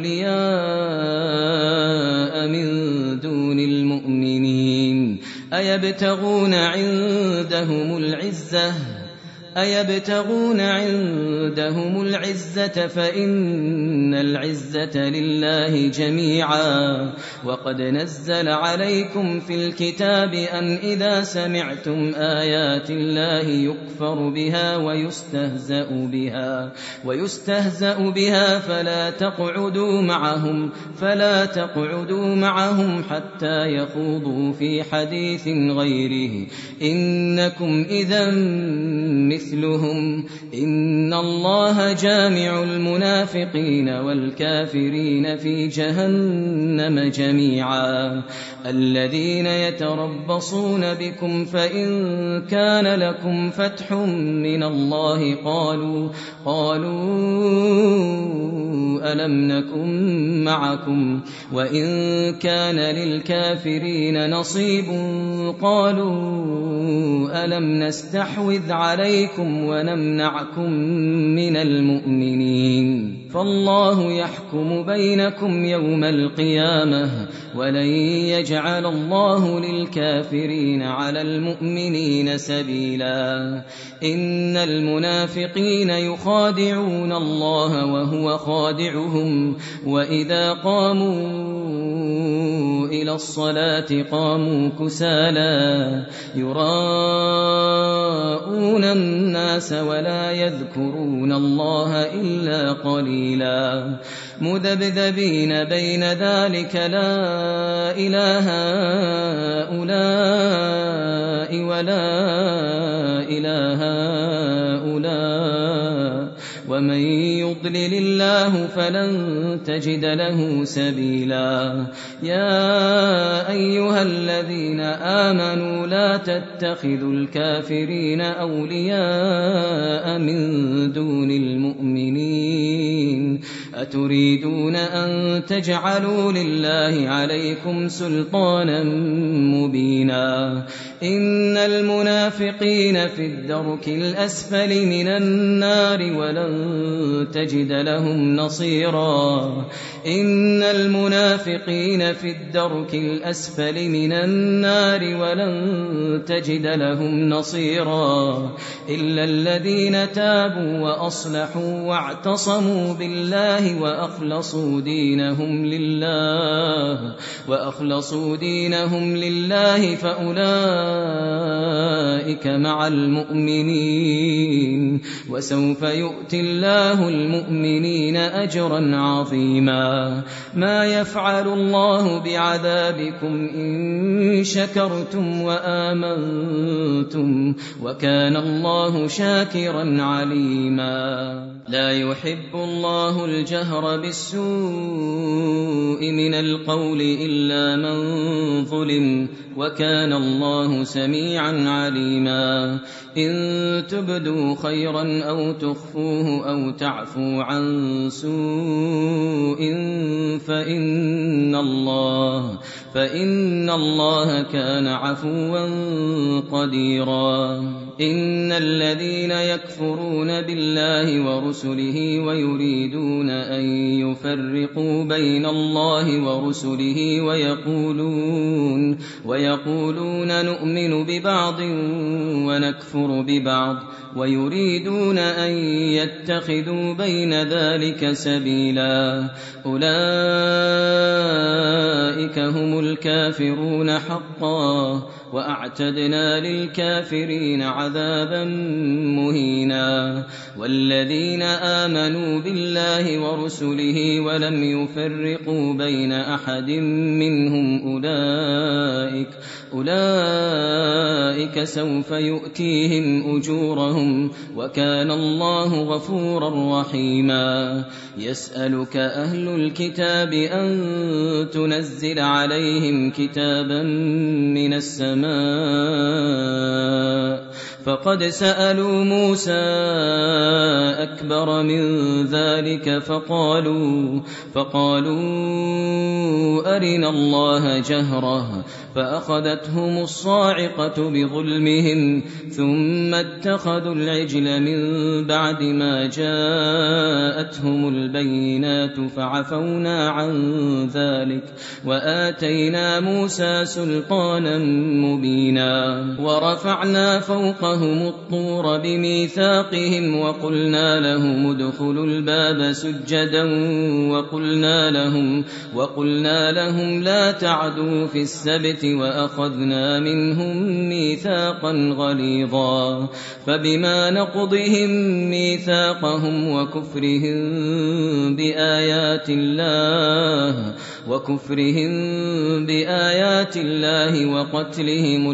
B: أولياء من دون المؤمنين أيبتغون عندهم العزة فإن العزة لله جميعا وقد نزل عليكم في الكتاب أن إذا سمعتم آيات الله يكفر بها ويستهزأ بها فلا تقعدوا معهم حتى يخوضوا في حديث غيره إنكم إذا مثلهم إن الله جامع المنافقين والكافرين في جهنم جميعا الذين يتربصون بكم فإن كان لكم فتح من الله قالوا ألم نكن معكم وإن كان للكافرين نصيب قالوا ألم نستحوذ عليكم عليكم ونمنعكم من المؤمنين فالله يحكم بينكم يوم القيامة ولن يجعل الله للكافرين على المؤمنين سبيلا إن المنافقين يخادعون الله وهو خادعهم وإذا قاموا إلى الصلاة قاموا كسالى يراءون الناس ولا يذكرون الله إلا قليلا مذبذبين بين ذلك لا إله هؤلاء ولا إله هؤلاء ومن يضلل الله فلن تجد له سبيلا يا أيها الذين آمنوا لا تتخذوا الكافرين أولياء من دون المؤمنين أتريدون أن تجعلوا لله عليكم سلطانا مبينا إن المنافقين في الدرك الأسفل من النار ولن تجد لهم نصيرا إن المنافقين في الدرك الأسفل من النار ولن تجد لهم نصيرا إلا الذين تابوا وأصلحوا واعتصموا بالله وأخلصوا دينهم لله فأولئك مع المؤمنين وسوف يؤتي الله المؤمنين أجرا عظيما ما يفعل الله بعذابكم إن شكرتم وآمنتم وكان الله شاكرا عليما لا يحب الله الجهر بالسوء من القول إلا من ظلم وكان الله سميعا عليما إن تبدوا خيرا أو تخفوه أو تعفوا عن سوء فإن الله كان عفوا قديرا إن الذين يكفرون بالله ورسله ويريدون أن يفرقوا بين الله ورسله ويقولون نؤمن ببعض ونكفر ببعض ويريدون أن يتخذوا بين ذلك سبيلا أولئك هم الكافرون حقا وأعتدنا للكافرين عذابا مهينا والذين آمنوا بالله ورسله ولم يفرقوا بين أحد منهم أولئك سوف يؤتيهم أجورهم وكان الله غفورا رحيما يسألك أهل الكتاب أن تنزل عليهم كتابا من السماء فقد سألوا موسى أكبر من ذلك فقالوا أرنا الله جهرة فأخذتهم الصاعقة بظلمهم ثم اتخذوا العجل من بعد ما جاءتهم البينات فعفونا عن ذلك وآتينا موسى سلطانا مبينا ورفعنا فوقهم الطور بميثاقهم وقلنا لهم ادخلوا الباب سجدا وقلنا لهم لا تعدوا في السبت وأخذنا منهم ميثاقا غليظا فبما نقضهم ميثاقهم وكفرهم بآيات الله وقتلهم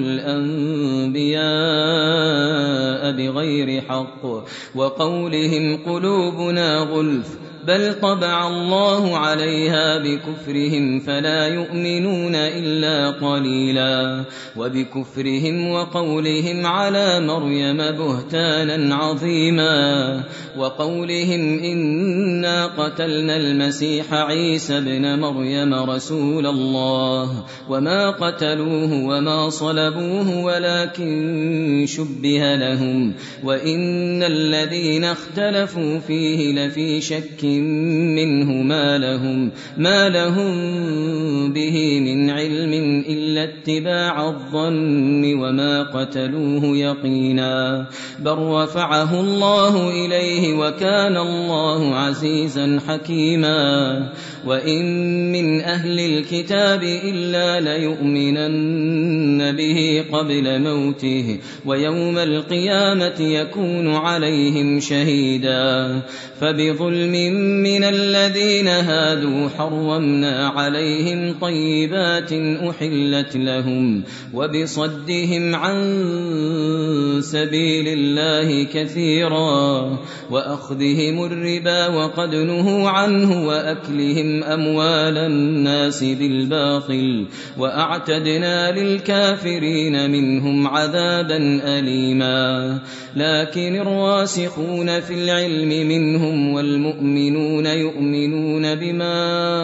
B: الأنبياء بغير حق وقولهم قلوبنا غلف بل طبع الله عليها بكفرهم فلا يؤمنون إلا قليلا وبكفرهم وقولهم على مريم بهتانا عظيما وقولهم إنا قتلنا المسيح عيسى ابن مريم رسول الله وما قتلوه وما صلبوه ولكن شبه لهم وإن الذين اختلفوا فيه لفي شك منه ما لهم به من علم إلا اتباع الظن وما قتلوه يقينا بل رفعه الله إليه وكان الله عزيزا حكيما وإن من أهل الكتاب إلا ليؤمنن به قبل موته ويوم القيامة يكون عليهم شهيدا فبظلم من الذين هادوا حرمنا عليهم طيبات أحلت لهم وبصدهم عن سبيل الله كثيرا وأخذهم الربا وقد نهوا عنه وأكلهم أموال الناس بالباطل وأعتدنا للكافرين منهم عذابا أليما لكن الراسخون في العلم منهم والمؤمنون يؤمنون بما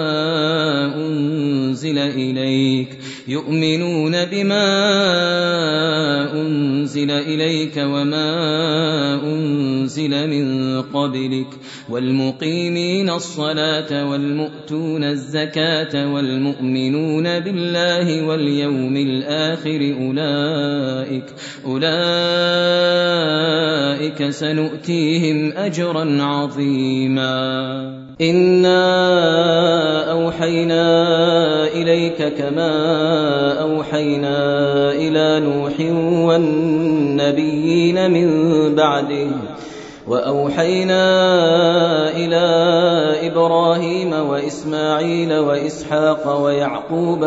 B: أنزل إليك وما أنزل من قبلك والمقيمين الصلاة والمؤتون الزكاة والمؤمنون بالله واليوم الآخر أولئك سنؤتيهم أجرا عظيما إنا أوحينا إليك كما أوحينا إلى نوح والنبيين من بعده وأوحينا إلى إبراهيم وإسماعيل وإسحاق ويعقوب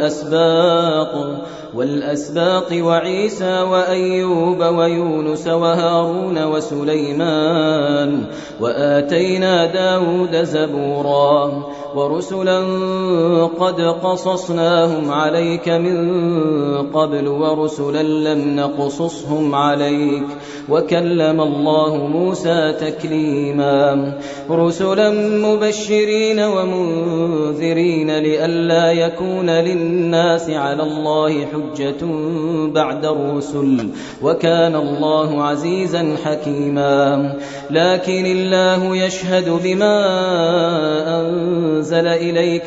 B: والأسباط وعيسى وأيوب ويونس وهارون وسليمان وآتينا داود زبورا ورسلا قد قصصناهم عليك من قبل ورسلا لم نقصصهم عليك وكلم الله موسى تكليما رسلا مبشرين ومنذرين لئلا يكون للناس على الله حجة بعد الرسل وكان الله عزيزا حكيما لكن الله يشهد بما أنزل إليك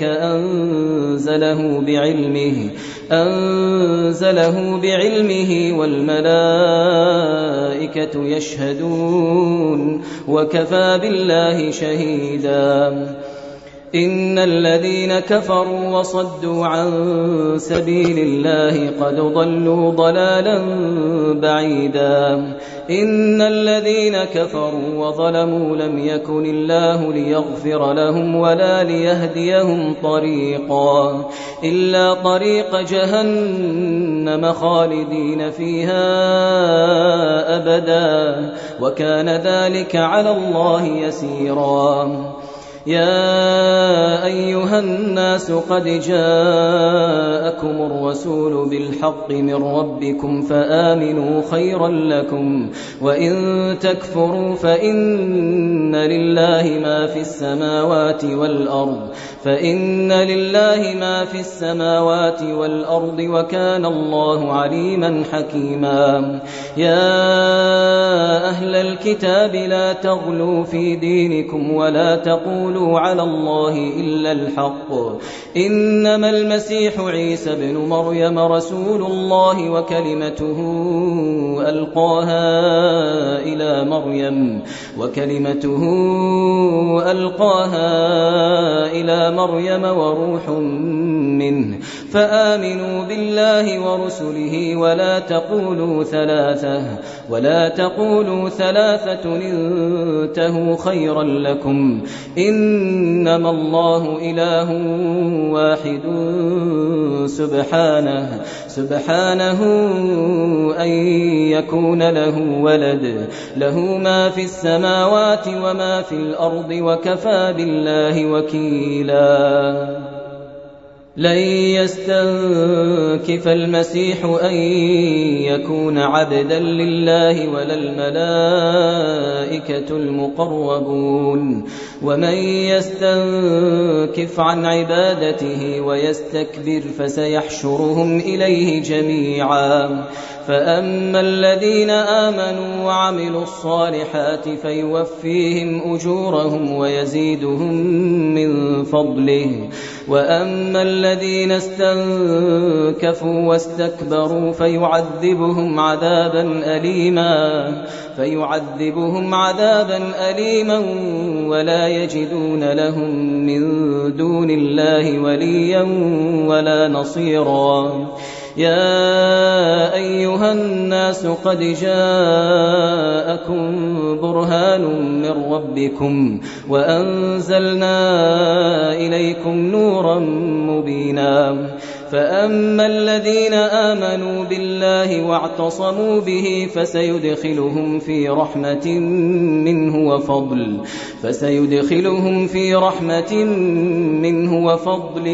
B: أنزله بعلمه والملائكة يشهدون وكفى بالله شهيدا إن الذين كفروا وصدوا عن سبيل الله قد ضلوا ضلالا بعيدا إن الذين كفروا وظلموا لم يكن الله ليغفر لهم ولا ليهديهم طريقا إلا طريق جهنم خالدين فيها أبدا وكان ذلك على الله يسيرا يا أيها الناس قد جاءكم الرسول بالحق من ربكم فآمنوا خيرا لكم وإن تكفروا فإن لله ما في السماوات والأرض وكان الله عليما حكيما يا أهل الكتاب لا تغلوا في دينكم ولا تقولوا على الله إلا الحق إنما المسيح عيسى بن مريم رسول الله وكلمته ألقاها إلى مريم وروح منه فآمنوا بالله ورسله ولا تقولوا ثلاثة انتهوا خيرا لكم إنما الله إله واحد سبحانه أن يكون له ولد له ما في السماوات وما في الأرض وكفى بالله وكيلا لن يستنكف المسيح أن يكون عبدا لله ولا الملائكة المقربون ومن يستنكف عن عبادته ويستكبر فسيحشرهم إليه جميعا فأما الذين آمنوا وعملوا الصالحات فيوفيهم أجورهم ويزيدهم من فضله وأما الذين استنكفوا واستكبروا فيعذبهم عذابا أليما ولا يجدون لهم من دون الله وليا ولا نصيرا يا أيها الناس قد جاءكم برهان من ربكم وأنزلنا إليكم نورا مبينا فأما الذين آمنوا بالله واعتصموا به فسيدخلهم في رحمة منه وفضل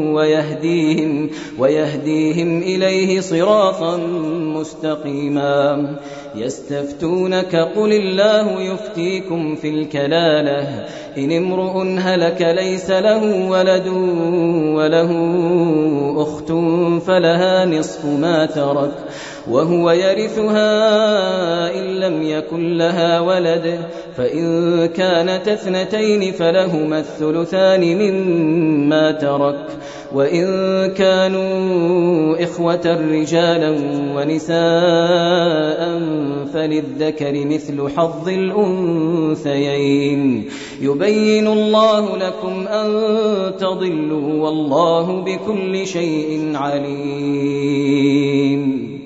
B: ويهديهم إليه صراطا مستقيما يستفتونك قل الله يفتيكم في الكلالة إن امرؤ هلك ليس له ولد وله أخت فلها نصف ما ترك وهو يرثها إن لم يكن لها ولد فإن كانت اثنتين فلهما الثلثان مما ترك وإن كانوا إخوة رجالا ونساء فللذكر مثل حظ الأنثيين يبين الله لكم أن تضلوا والله بكل شيء عليم